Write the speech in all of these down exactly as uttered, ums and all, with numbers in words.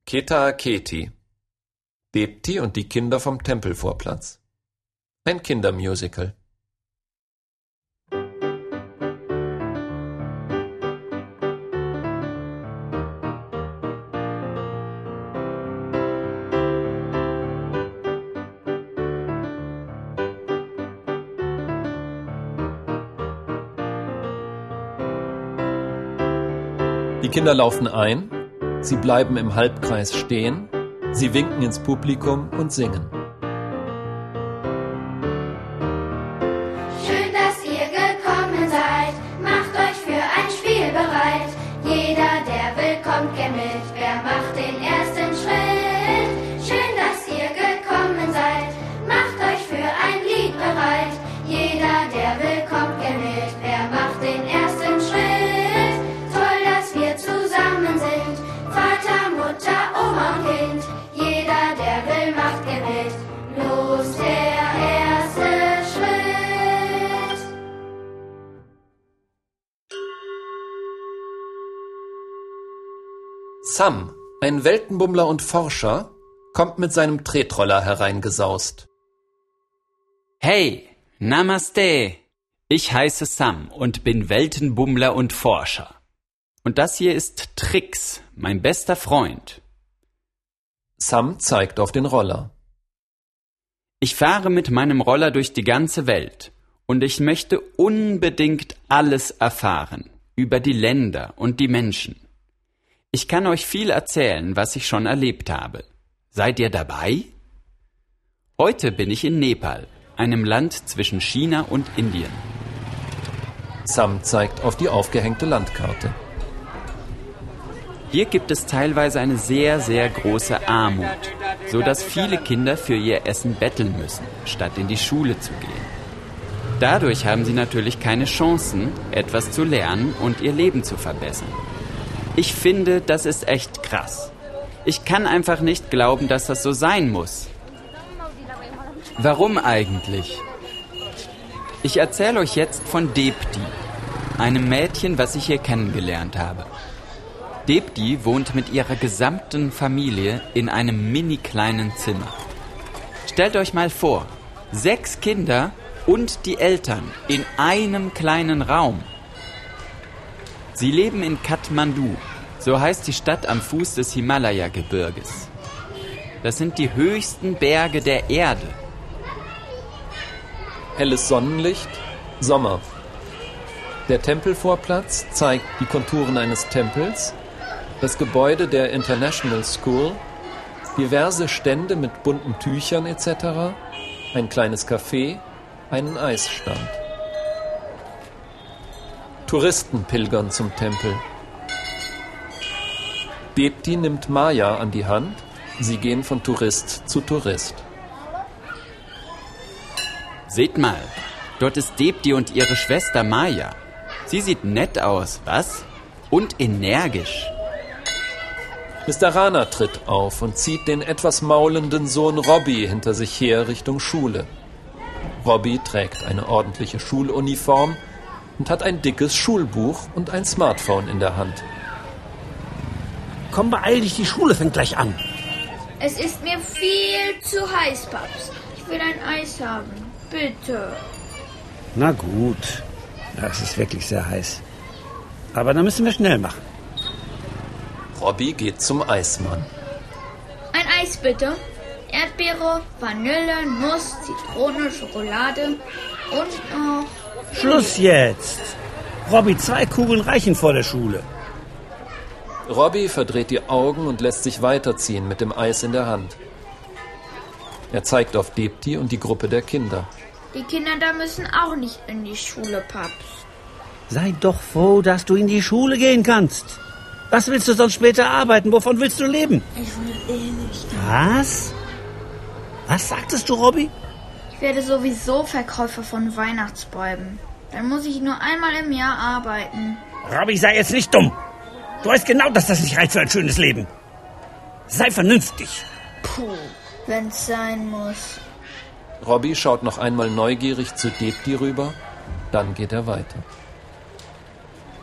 Keta Keti. Depti und die Kinder vom Tempelvorplatz. Ein Kindermusical. Die Kinder laufen ein, sie bleiben im Halbkreis stehen, sie winken ins Publikum und singen. Schön, dass ihr gekommen seid, macht euch für ein Spiel bereit. Jeder, der will, kommt gern mit, wer macht den ersten Schritt? Schön, dass ihr gekommen seid, macht euch für ein Lied bereit. Jeder, der will, kommt gern mit, wer macht den ersten Schritt? Zusammen sind Vater, Mutter, Oma und Kind. Jeder, der will, macht gern mit. Los, der erste Schritt. Sam, ein Weltenbummler und Forscher, kommt mit seinem Tretroller hereingesaust. Hey, Namaste. Ich heiße Sam und bin Weltenbummler und Forscher. Und das hier ist Trix, mein bester Freund. Sam zeigt auf den Roller. Ich fahre mit meinem Roller durch die ganze Welt und ich möchte unbedingt alles erfahren über die Länder und die Menschen. Ich kann euch viel erzählen, was ich schon erlebt habe. Seid ihr dabei? Heute bin ich in Nepal, einem Land zwischen China und Indien. Sam zeigt auf die aufgehängte Landkarte. Hier gibt es teilweise eine sehr, sehr große Armut, so dass viele Kinder für ihr Essen betteln müssen, statt in die Schule zu gehen. Dadurch haben sie natürlich keine Chancen, etwas zu lernen und ihr Leben zu verbessern. Ich finde, das ist echt krass. Ich kann einfach nicht glauben, dass das so sein muss. Warum eigentlich? Ich erzähle euch jetzt von Depti, einem Mädchen, was ich hier kennengelernt habe. Depti wohnt mit ihrer gesamten Familie in einem mini kleinen Zimmer. Stellt euch mal vor, sechs Kinder und die Eltern in einem kleinen Raum. Sie leben in Kathmandu, so heißt die Stadt am Fuß des Himalaya-Gebirges. Das sind die höchsten Berge der Erde. Helles Sonnenlicht, Sommer. Der Tempelvorplatz zeigt die Konturen eines Tempels, das Gebäude der International School, diverse Stände mit bunten Tüchern et cetera, ein kleines Café, einen Eisstand. Touristen pilgern zum Tempel. Depti nimmt Maya an die Hand, sie gehen von Tourist zu Tourist. Seht mal, dort ist Depti und ihre Schwester Maya. Sie sieht nett aus, was? Und energisch. Mister Rana tritt auf und zieht den etwas maulenden Sohn Robbie hinter sich her Richtung Schule. Robbie trägt eine ordentliche Schuluniform und hat ein dickes Schulbuch und ein Smartphone in der Hand. Komm, beeil dich, die Schule fängt gleich an. Es ist mir viel zu heiß, Paps. Ich will ein Eis haben. Bitte. Na gut. Ja, es ist wirklich sehr heiß. Aber dann müssen wir schnell machen. Robbie geht zum Eismann. Ein Eis bitte. Erdbeere, Vanille, Nuss, Zitrone, Schokolade und noch... Schluss jetzt. Robbie, zwei Kugeln reichen vor der Schule. Robbie verdreht die Augen und lässt sich weiterziehen mit dem Eis in der Hand. Er zeigt auf Depti und die Gruppe der Kinder. Die Kinder da müssen auch nicht in die Schule, Paps. Sei doch froh, dass du in die Schule gehen kannst. Was willst du sonst später arbeiten? Wovon willst du leben? Ich will eh nicht. Was? Was sagtest du, Robbie? Ich werde sowieso Verkäufer von Weihnachtsbäumen. Dann muss ich nur einmal im Jahr arbeiten. Robbie, sei jetzt nicht dumm. Du weißt genau, dass das nicht reicht für ein schönes Leben. Sei vernünftig. Puh, wenn's sein muss. Robbie schaut noch einmal neugierig zu Depti rüber, dann geht er weiter.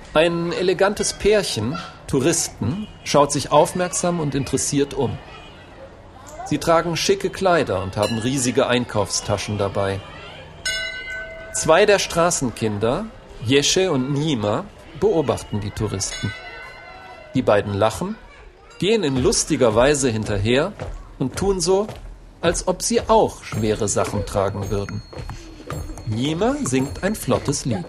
Ein elegantes Pärchen, Touristen, schaut sich aufmerksam und interessiert um. Sie tragen schicke Kleider und haben riesige Einkaufstaschen dabei. Zwei der Straßenkinder, Jesche und Nima, beobachten die Touristen. Die beiden lachen, gehen in lustiger Weise hinterher und tun so, als ob sie auch schwere Sachen tragen würden. Nima singt ein flottes Lied.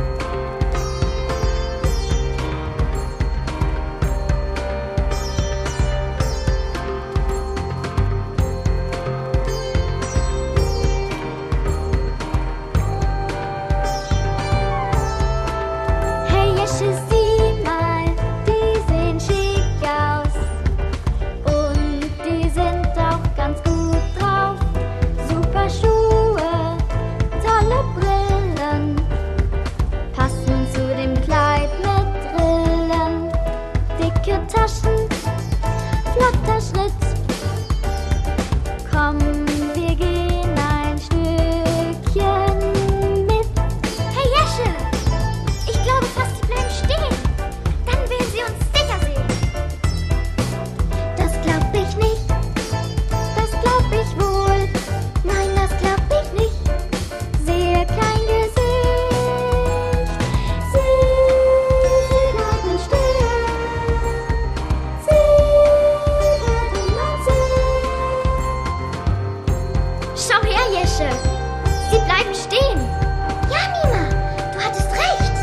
Sie bleiben stehen. Ja, Nima, du hattest recht.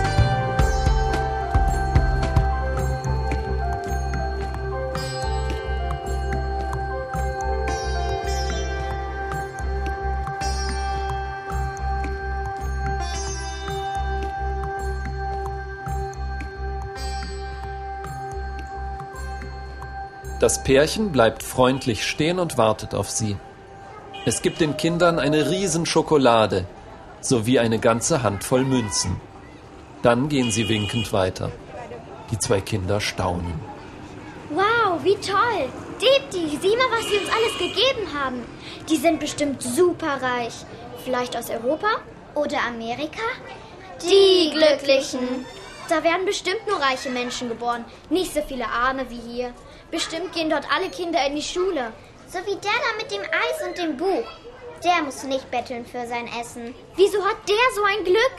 Das Pärchen bleibt freundlich stehen und wartet auf sie. Es gibt den Kindern eine riesen Schokolade sowie eine ganze Handvoll Münzen. Dann gehen sie winkend weiter. Die zwei Kinder staunen. Wow, wie toll! Dipti, sieh mal, was sie uns alles gegeben haben. Die sind bestimmt superreich. Vielleicht aus Europa oder Amerika? Die Glücklichen. Da werden bestimmt nur reiche Menschen geboren. Nicht so viele Arme wie hier. Bestimmt gehen dort alle Kinder in die Schule. So wie der da mit dem Eis und dem Buch. Der muss nicht betteln für sein Essen. Wieso hat der so ein Glück?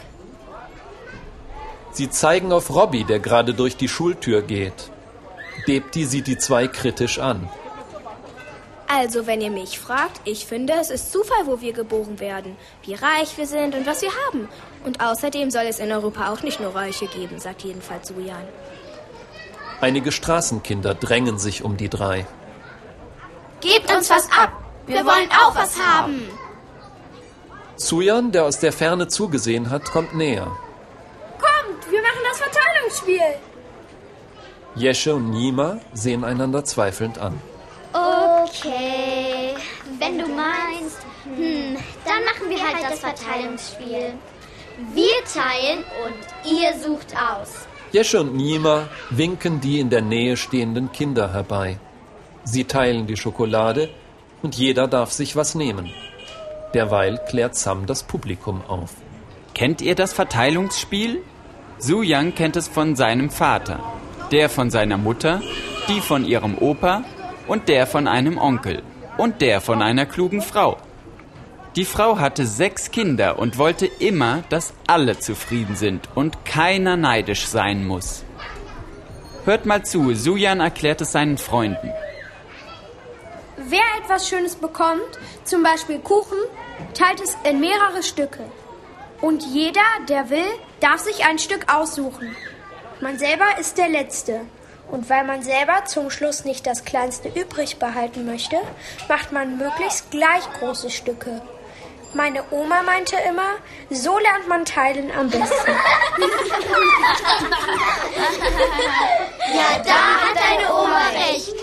Sie zeigen auf Robby, der gerade durch die Schultür geht. Depti sieht die zwei kritisch an. Also, wenn ihr mich fragt, ich finde, es ist Zufall, wo wir geboren werden, wie reich wir sind und was wir haben. Und außerdem soll es in Europa auch nicht nur Reiche geben, sagt jedenfalls Sujan. Einige Straßenkinder drängen sich um die drei. Gebt uns was ab! Wir wollen auch was haben! Sujan, der aus der Ferne zugesehen hat, kommt näher. Kommt, wir machen das Verteilungsspiel! Jesche und Nima sehen einander zweifelnd an. Okay, wenn du meinst, hm, dann machen wir halt das Verteilungsspiel. Wir teilen und ihr sucht aus. Jesche und Nima winken die in der Nähe stehenden Kinder herbei. Sie teilen die Schokolade und jeder darf sich was nehmen. Derweil klärt Sam das Publikum auf. Kennt ihr das Verteilungsspiel? Sujan kennt es von seinem Vater, der von seiner Mutter, die von ihrem Opa und der von einem Onkel und der von einer klugen Frau. Die Frau hatte sechs Kinder und wollte immer, dass alle zufrieden sind und keiner neidisch sein muss. Hört mal zu, Sujan erklärt es seinen Freunden. Wer etwas Schönes bekommt, zum Beispiel Kuchen, teilt es in mehrere Stücke. Und jeder, der will, darf sich ein Stück aussuchen. Man selber ist der Letzte. Und weil man selber zum Schluss nicht das Kleinste übrig behalten möchte, macht man möglichst gleich große Stücke. Meine Oma meinte immer, so lernt man Teilen am besten. Ja, da hat deine Oma recht.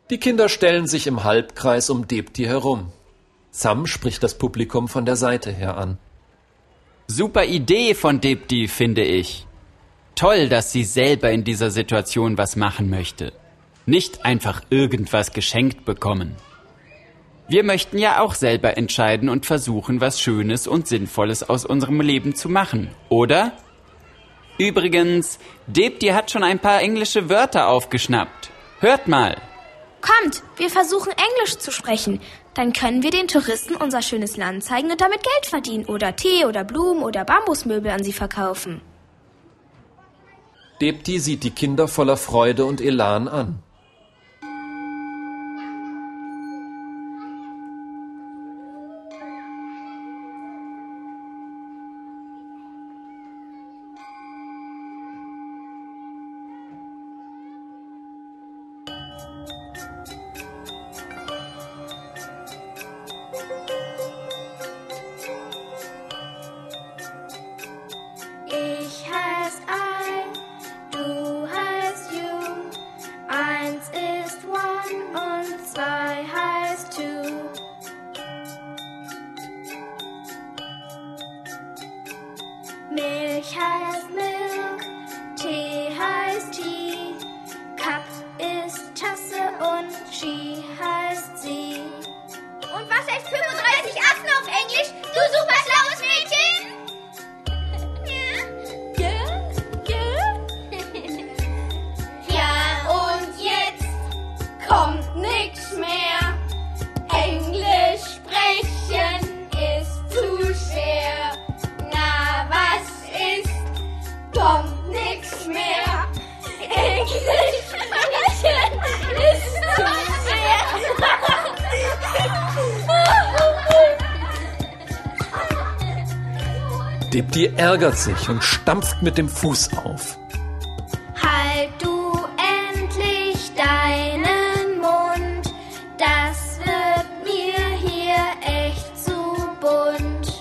Die Kinder stellen sich im Halbkreis um Depti herum. Sam spricht das Publikum von der Seite her an. Super Idee von Depti, finde ich. Toll, dass sie selber in dieser Situation was machen möchte. Nicht einfach irgendwas geschenkt bekommen. Wir möchten ja auch selber entscheiden und versuchen, was Schönes und Sinnvolles aus unserem Leben zu machen, oder? Übrigens, Depti hat schon ein paar englische Wörter aufgeschnappt. Hört mal. Kommt, wir versuchen Englisch zu sprechen. Dann können wir den Touristen unser schönes Land zeigen und damit Geld verdienen. Oder Tee oder Blumen oder Bambusmöbel an sie verkaufen. Depti sieht die Kinder voller Freude und Elan an. Ich heiß I, du heißt you. Eins ist one und zwei heißt two. Milch heißt milk, Tee heißt tea. Cup ist Tasse und she heißt sie. Und was heißt fünfunddreißig Affen auf Englisch? Du super schlaues Mädchen! Ja, und jetzt kommt nix mehr. Englisch sprechen ist zu schwer. Na, was ist? Kommt nix mehr. Englisch sprechen ist zu schwer. Depti ärgert sich und stampft mit dem Fuß auf. Halt du endlich deinen Mund, das wird mir hier echt zu bunt.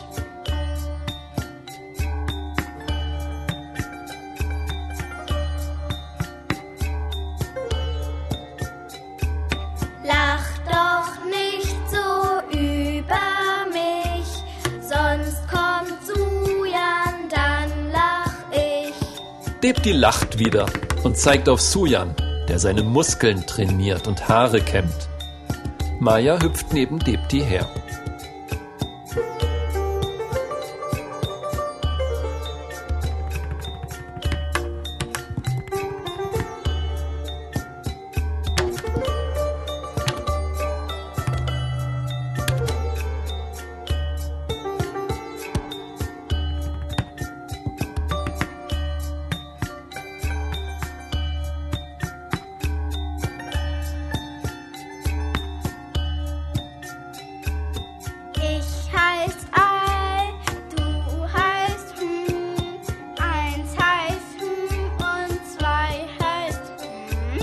Lach doch nicht so über mich, sonst kommt Sujan, dann lach ich. Depti lacht wieder und zeigt auf Sujan, der seine Muskeln trainiert und Haare kämmt. Maya hüpft neben Depti her. Ich heiß I, du heißt hm, eins heißt hm und zwei heißt hm.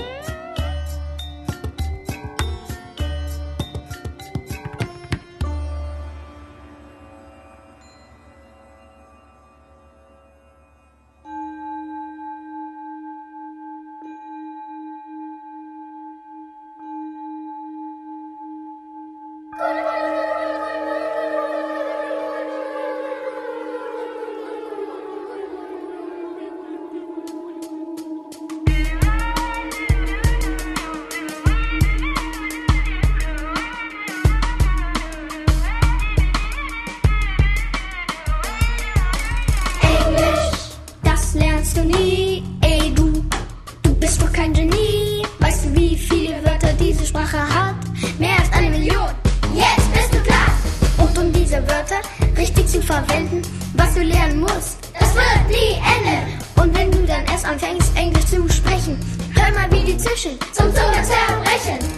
Das lernst du nie, ey du, du bist doch kein Genie. Weißt du, wie viele Wörter diese Sprache hat? Mehr als eine Million, jetzt bist du klar. Und um diese Wörter richtig zu verwenden, was du lernen musst, das wird nie enden. Und wenn du dann erst anfängst, Englisch zu sprechen, hör mal, wie die zischen zum Zunge zerbrechen.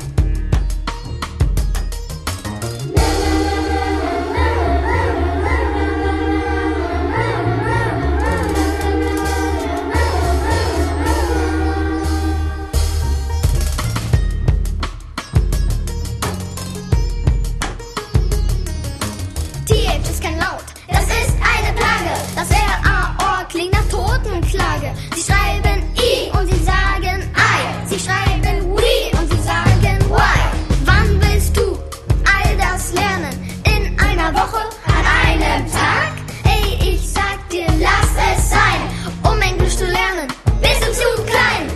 T H ist kein Laut, das ist eine Plage. Das R A O klingt nach Totenklage. Sie schreiben I und sie sagen I. Sie schreiben we und sie sagen why. Woche, an einem Tag? Ey, ich sag dir, lass es sein, um Englisch zu lernen. Bist du zu klein?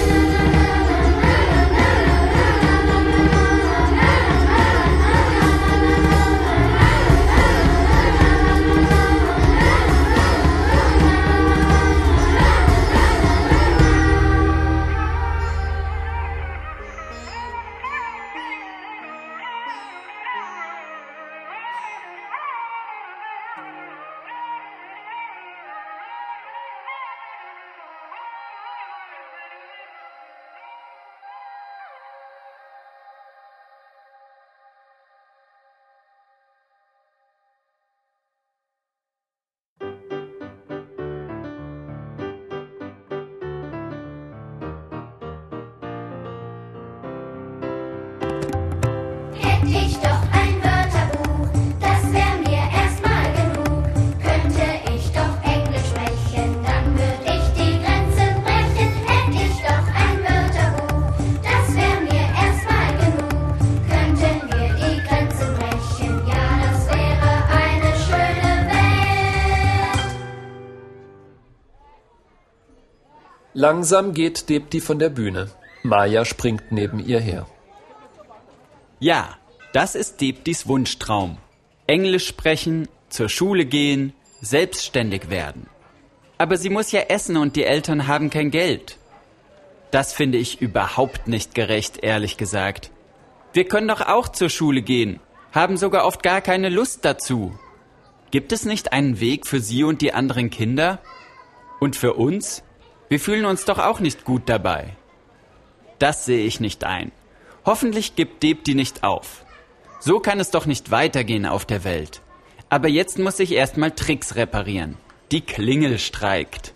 Ich doch ein Wörterbuch, das wär mir erstmal genug. Könnte ich doch Englisch sprechen, dann würd ich die Grenzen brechen. Hätt ich doch ein Wörterbuch, das wär mir erstmal genug. Könnten wir die Grenzen brechen, ja, das wäre eine schöne Welt. Langsam geht Depti von der Bühne. Maja springt neben ihr her. Ja, das ist Deptis Wunschtraum. Englisch sprechen, zur Schule gehen, selbstständig werden. Aber sie muss ja essen und die Eltern haben kein Geld. Das finde ich überhaupt nicht gerecht, ehrlich gesagt. Wir können doch auch zur Schule gehen, haben sogar oft gar keine Lust dazu. Gibt es nicht einen Weg für sie und die anderen Kinder? Und für uns? Wir fühlen uns doch auch nicht gut dabei. Das sehe ich nicht ein. Hoffentlich gibt Depti nicht auf. So kann es doch nicht weitergehen auf der Welt. Aber jetzt muss ich erstmal Tricks reparieren. Die Klingel streikt.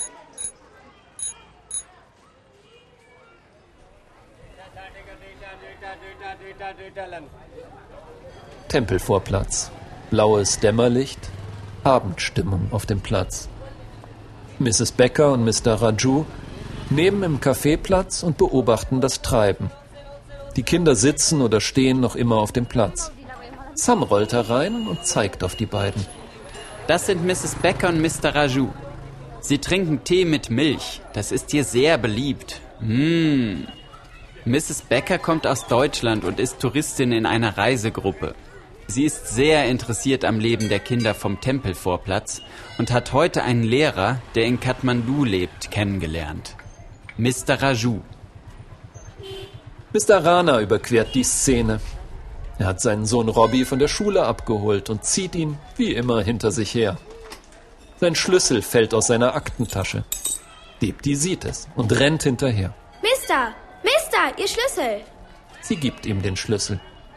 Tempelvorplatz. Blaues Dämmerlicht. Abendstimmung auf dem Platz. Misses Becker und Mister Raju nehmen im Café Platz und beobachten das Treiben. Die Kinder sitzen oder stehen noch immer auf dem Platz. Sam rollt herein und zeigt auf die beiden. Das sind Misses Becker und Mister Raju. Sie trinken Tee mit Milch. Das ist hier sehr beliebt. Mmh. Misses Becker kommt aus Deutschland und ist Touristin in einer Reisegruppe. Sie ist sehr interessiert am Leben der Kinder vom Tempelvorplatz und hat heute einen Lehrer, der in Kathmandu lebt, kennengelernt. Mister Raju. Mister Rana überquert die Szene. Er hat seinen Sohn Robbie von der Schule abgeholt und zieht ihn, wie immer, hinter sich her. Sein Schlüssel fällt aus seiner Aktentasche. Depti sieht es und rennt hinterher. Mister, Mister, Ihr Schlüssel. Sie gibt ihm den Schlüssel.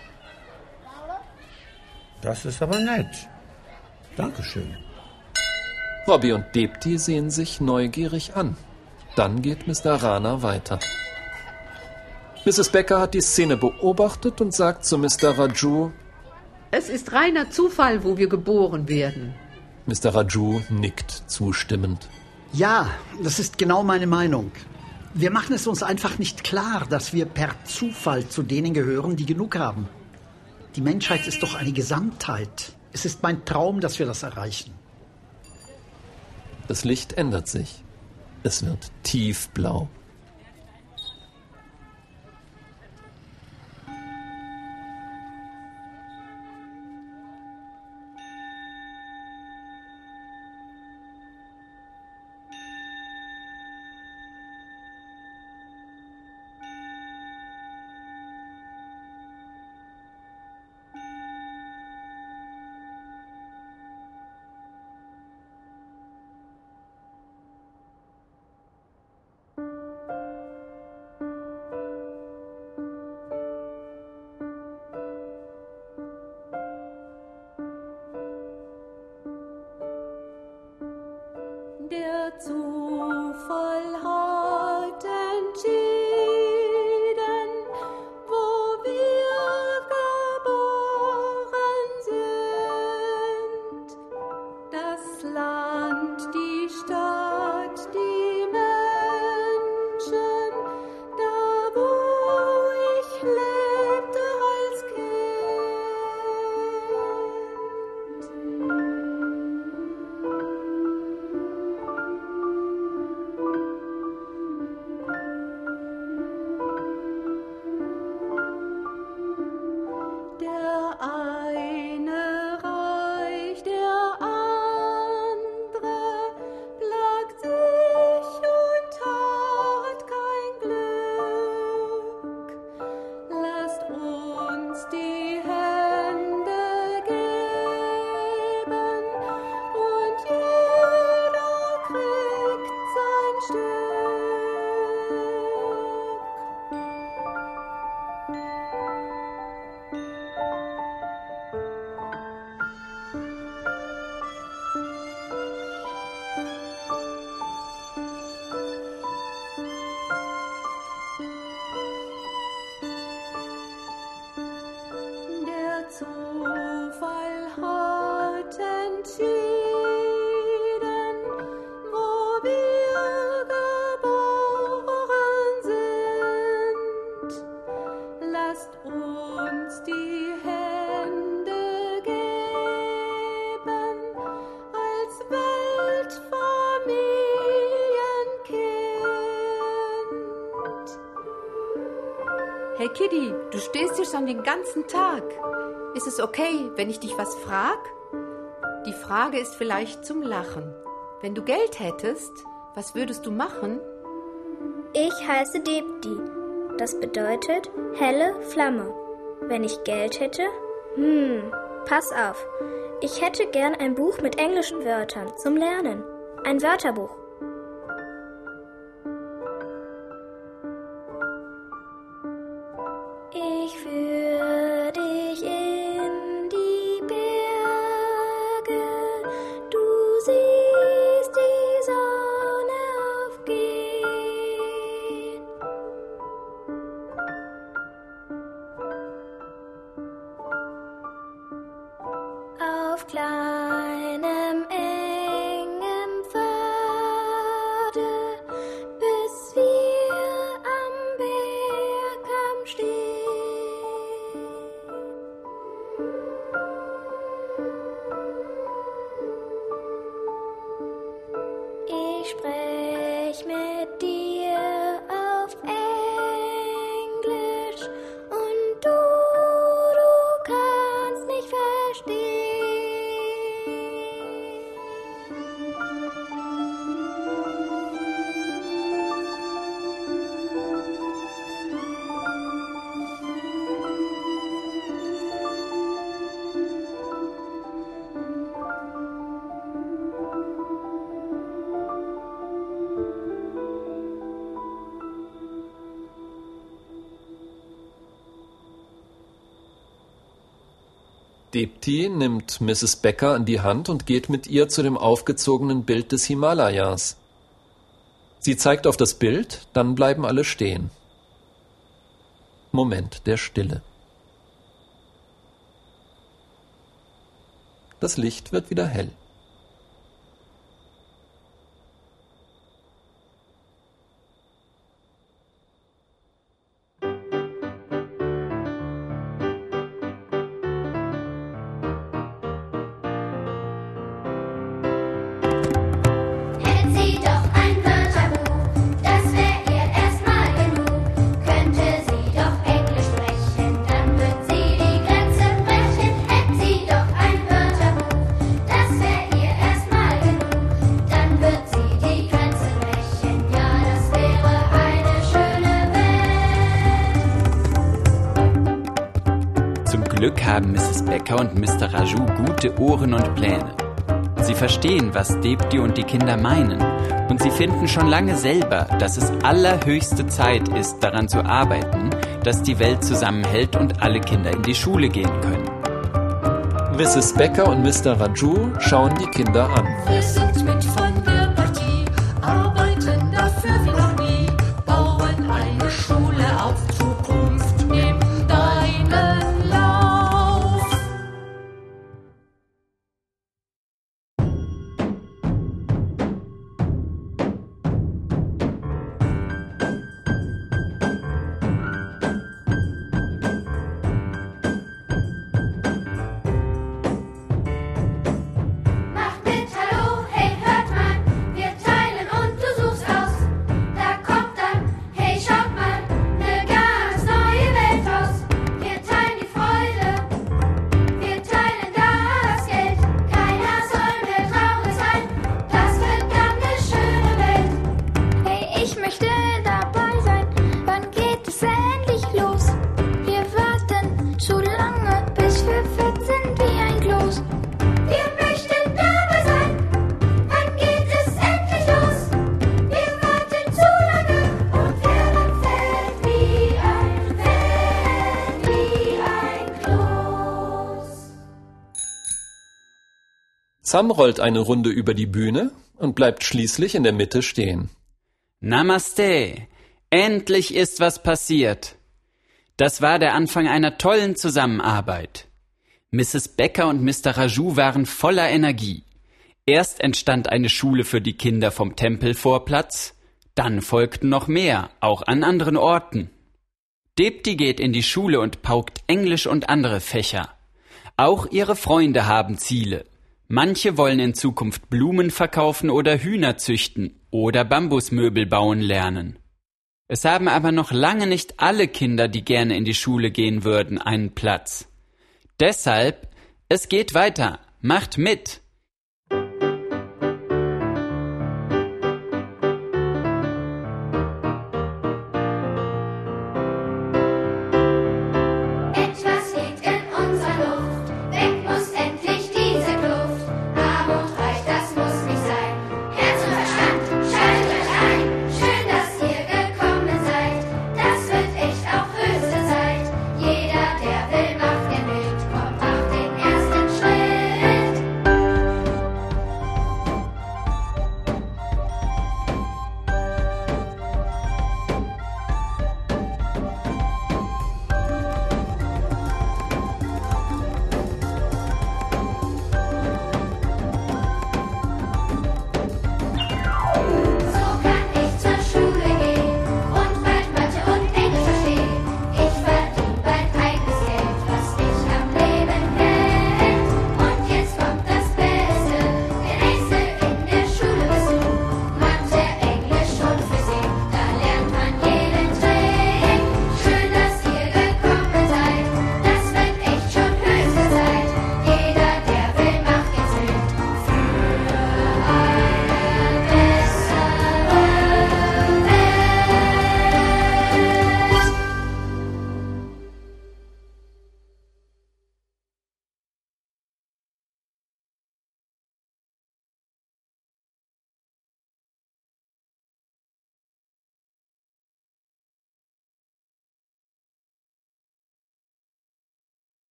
Das ist aber nett. Dankeschön. Robbie und Depti sehen sich neugierig an. Dann geht Mister Rana weiter. Misses Becker hat die Szene beobachtet und sagt zu Mister Raju: Es ist reiner Zufall, wo wir geboren werden. Mister Raju nickt zustimmend. Ja, das ist genau meine Meinung. Wir machen es uns einfach nicht klar, dass wir per Zufall zu denen gehören, die genug haben. Die Menschheit ist doch eine Gesamtheit. Es ist mein Traum, dass wir das erreichen. Das Licht ändert sich. Es wird tiefblau. Der Zufall hat entschieden, wo wir geboren sind. Das Land, die Stadt, die Menschen, da wo ich lebte als Kind. Hey Kitty, du stehst hier schon den ganzen Tag. Ist es okay, wenn ich dich was frag? Die Frage ist vielleicht zum Lachen. Wenn du Geld hättest, was würdest du machen? Ich heiße Depti. Das bedeutet helle Flamme. Wenn ich Geld hätte? Hm, pass auf. Ich hätte gern ein Buch mit englischen Wörtern zum Lernen. Ein Wörterbuch. Ich führe dich in die Berge, du siehst die Sonne aufgehen. Auf kleinem, engem Pfade, bis wir am Bergkamm stehen. Ich sprech mit dir auf Englisch und du, du kannst nicht verstehen. Depti nimmt Misses Becker an die Hand und geht mit ihr zu dem aufgezogenen Bild des Himalayas. Sie zeigt auf das Bild, dann bleiben alle stehen. Moment der Stille. Das Licht wird wieder hell. Hätten Sie doch ein Wörterbuch, das wäre ihr erstmal genug. Könnte sie doch Englisch sprechen, dann wird sie die Grenze brechen. Hätten Sie doch ein Wörterbuch, das wäre ihr erstmal genug. Dann wird sie die Grenze brechen, ja, das wäre eine schöne Welt. Zum Glück haben Misses Becker und Mister Raju gute Ohren und Pläne. Sie verstehen, was Depti und die Kinder meinen. Und sie finden schon lange selber, dass es allerhöchste Zeit ist, daran zu arbeiten, dass die Welt zusammenhält und alle Kinder in die Schule gehen können. Misses Becker und Mister Raju schauen die Kinder an. Wir sind mit von der Partie, arbeiten dafür wie noch nie, bauen eine Schule auf Zukunft, nimm deinen Lauf. Macht mit, hallo, hey, hört mal, wir teilen und du suchst aus. Da kommt dann, hey, schaut mal, ne ganz neue Welt raus. Wir teilen die Freude, wir teilen das Geld. Keiner soll mehr traurig sein, das wird dann ne schöne Welt. Hey, ich möchte dabei sein. Wann geht es endlich los? Wir warten so lange, bis wir fett sind wie ein Kloß. Wir möchten dabei sein, wann geht es endlich los? Wir warten zu lange und werden fett wie ein, fett wie ein Kloß. Sam rollt eine Runde über die Bühne und bleibt schließlich in der Mitte stehen. Namaste! Endlich ist was passiert. Das war der Anfang einer tollen Zusammenarbeit. Misses Becker und Mister Raju waren voller Energie. Erst entstand eine Schule für die Kinder vom Tempelvorplatz, dann folgten noch mehr, auch an anderen Orten. Depti geht in die Schule und paukt Englisch und andere Fächer. Auch ihre Freunde haben Ziele. Manche wollen in Zukunft Blumen verkaufen oder Hühner züchten oder Bambusmöbel bauen lernen. Es haben aber noch lange nicht alle Kinder, die gerne in die Schule gehen würden, einen Platz. Deshalb, es geht weiter. Macht mit!